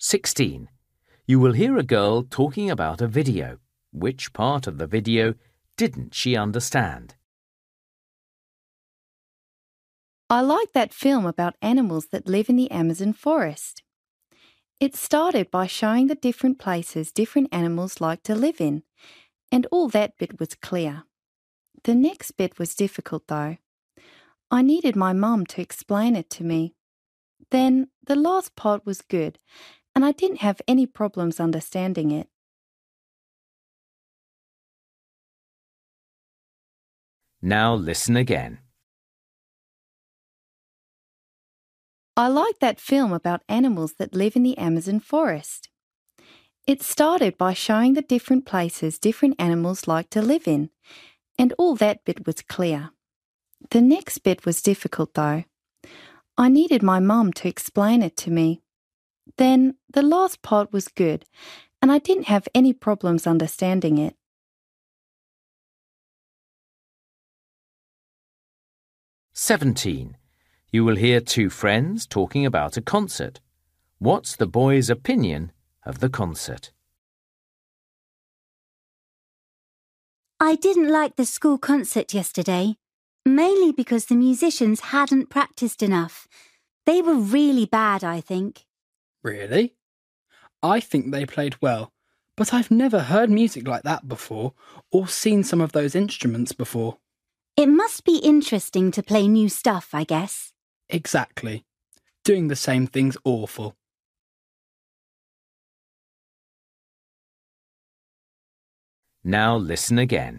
16. You will hear a girl talking about a video. Which part of the video didn't she understand? I like that film about animals that live in the Amazon forest. It started by showing the different places different animals like to live in, and all that bit was clear. The next bit was difficult though. I needed my mum to explain it to me. Then the last part was good, and I didn't have any problems understanding it. Now listen again. I like that film about animals that live in the Amazon forest. It started by showing the different places different animals like to live in, and all that bit was clear. The next bit was difficult though. I needed my mum to explain it to me. Then the last part was good, and I didn't have any problems understanding it. "17. You will hear two friends talking about a concert. What's the boy's opinion of the concert?" I didn't like the school concert yesterday, mainly because the musicians hadn't practiced enough. They were really bad, I think. Really? I think they played well, but I've never heard music like that before or seen some of those instruments before. It must be interesting to play new stuff, I guess. Exactly. Doing the same thing's awful. Now listen again.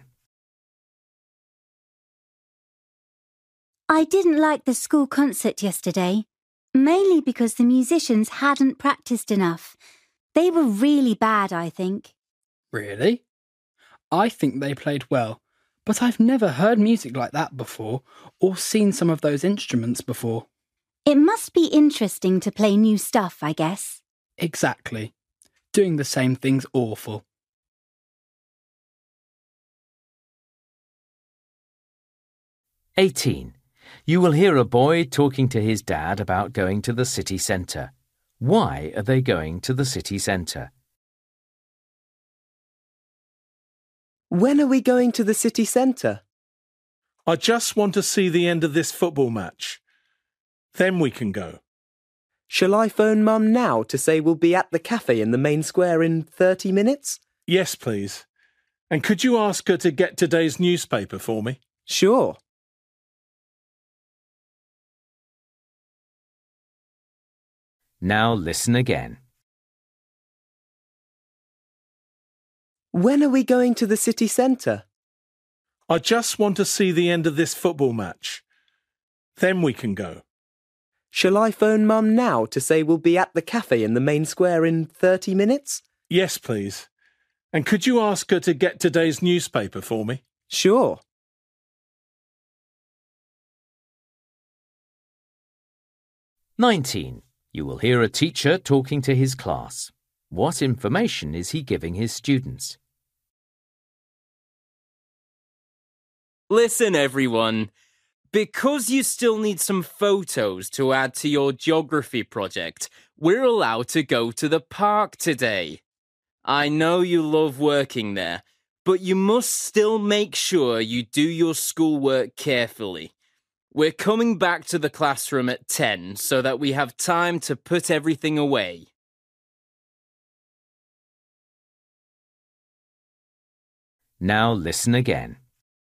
I didn't like the school concert yesterday, mainly because the musicians hadn't practiced enough. They were really bad, I think. Really? I think they played well, but I've never heard music like that before or seen some of those instruments before. It must be interesting to play new stuff, I guess. Exactly. Doing the same thing's awful. "18. You will hear a boy talking to his dad about going to the city centre. Why are they going to the city centre? When are we going to the city centre? I just want to see the end of this football match. Then we can go. Shall I phone Mum now to say we'll be at the cafe in the main square in 30 minutes? Yes, please. And could you ask her to get today's newspaper for me? Sure. Now listen again. When are we going to the city centre? I just want to see the end of this football match. Then we can go. Shall I phone Mum now to say we'll be at the cafe in the main square in 30 minutes? Yes, please. And could you ask her to get today's newspaper for me? Sure. "19. You will hear a teacher talking to his class. What information is he giving his students?" Listen, everyone. Because you still need some photos to add to your geography project, we're allowed to go to the park today. I know you love working there, but you must still make sure you do your schoolwork carefully. We're coming back to the classroom at 10 so that we have time to put everything away. Now listen again.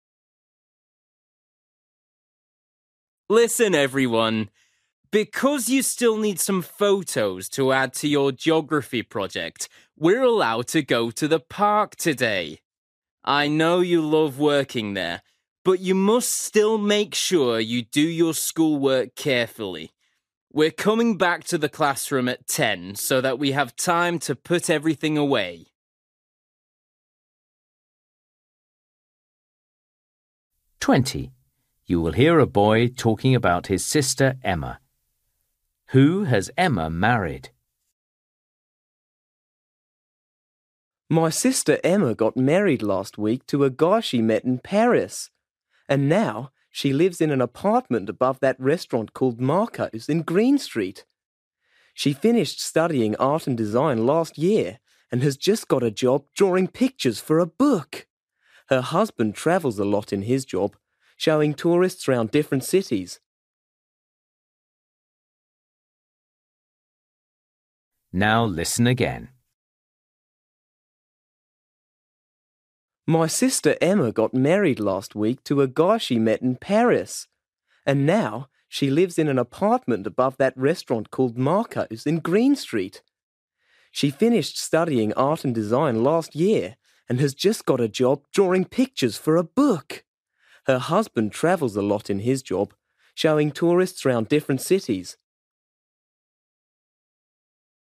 Listen, everyone. Because you still need some photos to add to your geography project, we're allowed to go to the park today. I know you love working there, but you must still make sure you do your schoolwork carefully. We're coming back to the classroom at 10 so that we have time to put everything away. "20. You will hear a boy talking about his sister Emma. Who has Emma married? My sister Emma got married last week to a guy she met in Paris. And now she lives in an apartment above that restaurant called Marco's in Green Street. She finished studying art and design last year and has just got a job drawing pictures for a book. Her husband travels a lot in his job, showing tourists around different cities. Now listen again. My sister Emma got married last week to a guy she met in Paris. And now she lives in an apartment above that restaurant called Marco's in Green Street. She finished studying art and design last year and has just got a job drawing pictures for a book. Her husband travels a lot in his job, showing tourists around different cities.